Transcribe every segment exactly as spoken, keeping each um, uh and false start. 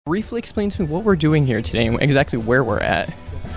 Briefly explain to me what we're doing here today and exactly where we're at.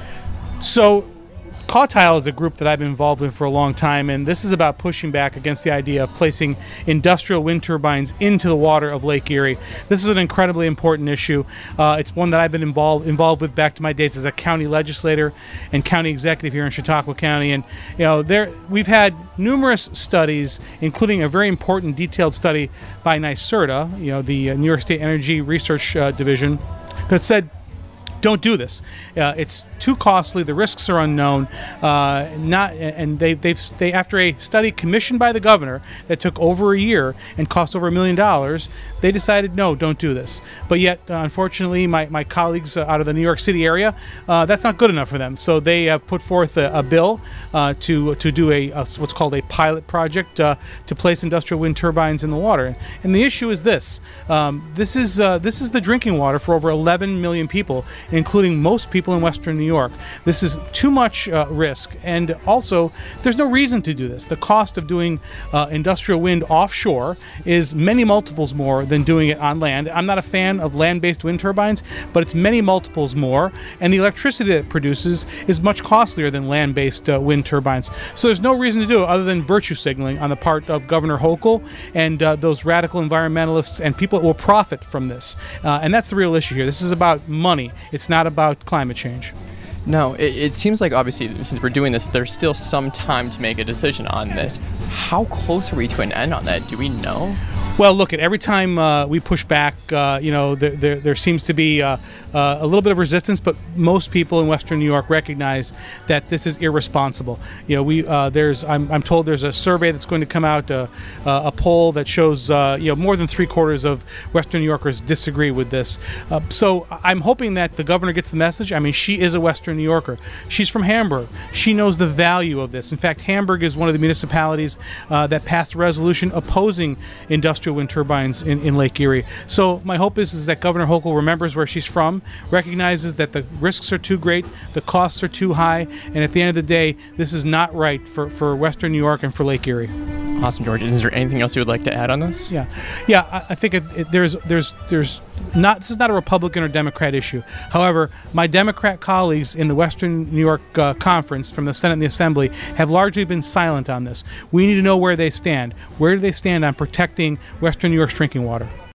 So, Cawtile is a group that I've been involved with for a long time, and this is about pushing back against the idea of placing industrial wind turbines into the water of Lake Erie. This is an incredibly important issue. Uh, it's one that I've been involved involved with back to my days as a county legislator and county executive here in Chautauqua County. And you know, there we've had numerous studies, including a very important detailed study by NYSERDA, you know, the uh, New York State Energy Research uh, Division, that said, don't do this. Uh, it's too costly. The risks are unknown. Uh, not, and they, they've they after a study commissioned by the governor that took over a year and cost over a million dollars, they decided no, don't do this. But yet, uh, unfortunately, my my colleagues uh, out of the New York City area, uh, that's not good enough for them. So they have put forth a, a bill uh, to to do a, a what's called a pilot project uh, to place industrial wind turbines in the water. And the issue is this: um, this is uh, this is the drinking water for over eleven million people, including most people in Western New York. This is too much uh, risk, and also there's no reason to do this. The cost of doing uh, industrial wind offshore is many multiples more than doing it on land. I'm not a fan of land-based wind turbines, but it's many multiples more, and the electricity that it produces is much costlier than land-based uh, wind turbines. So there's no reason to do it other than virtue signaling on the part of Governor Hochul and uh, those radical environmentalists and people that will profit from this. Uh, and that's the real issue here. This is about money. It's not about climate change. Now, it, it seems like obviously since we're doing this, there's still some time to make a decision on this. How close are we to an end on that? Do we know? Well, look, at every time uh, we push back, uh, you know, there, there, there seems to be uh, uh, a little bit of resistance, but most people in Western New York recognize that this is irresponsible. You know, we uh, there's I'm, I'm told there's a survey that's going to come out, uh, uh, a poll that shows uh, you know more than three quarters of Western New Yorkers disagree with this. Uh, so I'm hoping that the governor gets the message. I mean, she is a Western New Yorker. She's from Hamburg. She knows the value of this. In fact, Hamburg is one of the municipalities uh, that passed a resolution opposing industrial wind turbines in, in Lake Erie. So my hope is, is that Governor Hochul remembers where she's from, recognizes that the risks are too great, the costs are too high, and at the end of the day, this is not right for, for Western New York and for Lake Erie. Awesome, George. Is there anything else you would like to add on this? Yeah, yeah. I, I think it, it, there's there's there's not. This is not a Republican or Democrat issue. However, my Democrat colleagues in the Western New York uh, Conference from the Senate and the Assembly have largely been silent on this. We need to know where they stand. Where do they stand on protecting Western New York's drinking water?